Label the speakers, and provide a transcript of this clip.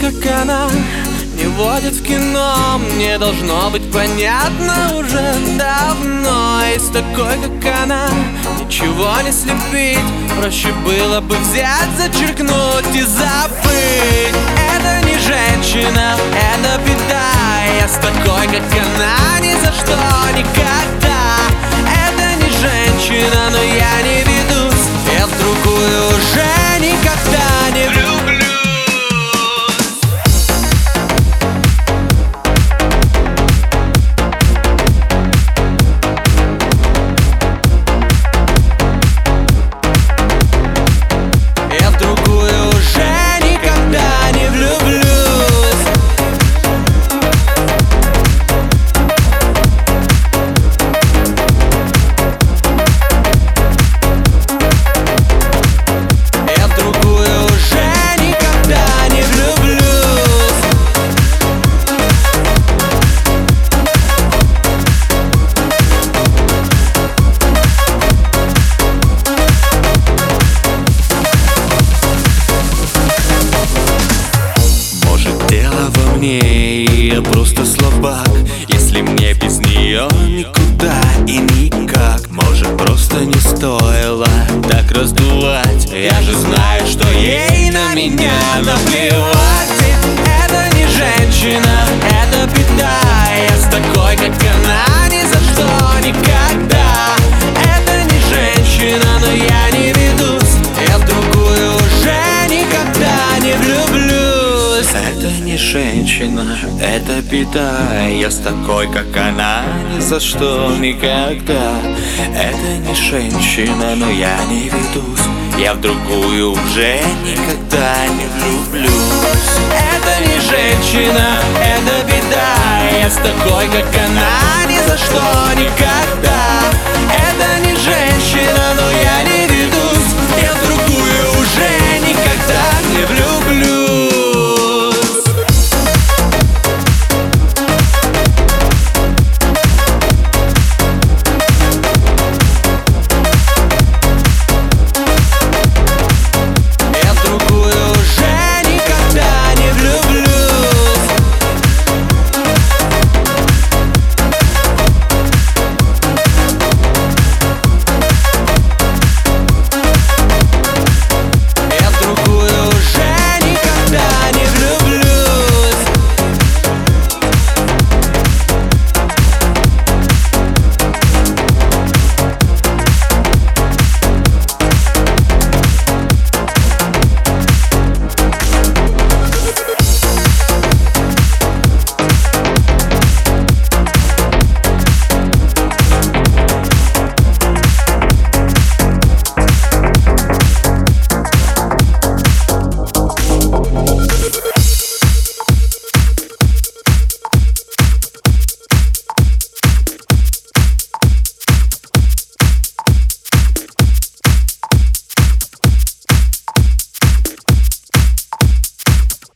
Speaker 1: как она не водит в кино. Мне должно быть понятно уже давно. И с такой, как она, ничего не слепить. Проще было бы взять, зачеркнуть и забыть. Это не женщина, это беда. Я с такой, как она, ни за что никогда. Это не женщина, но я не ведусь. Я в другую уже никогда не влюблюсь. Я в другую уже никогда не влюблюсь.
Speaker 2: Дело во мне, и я просто слабак. Если мне без нее никуда и никак. Может, просто не стоило так раздувать. Я же знаю, что ей на меня наплевать.
Speaker 1: Это не женщина, это беда. Я с такой, как она, ни за что никогда. Это не женщина, но я не ведусь. Я в другую уже никогда не влюблюсь.
Speaker 2: Это не женщина, это беда. Я с такой, как она, ни за что никогда. Это не женщина, но я не ведусь. Я в другую уже никогда не влюблюсь.
Speaker 1: Это не женщина, это беда. Я с такой, как она, ни за что никогда.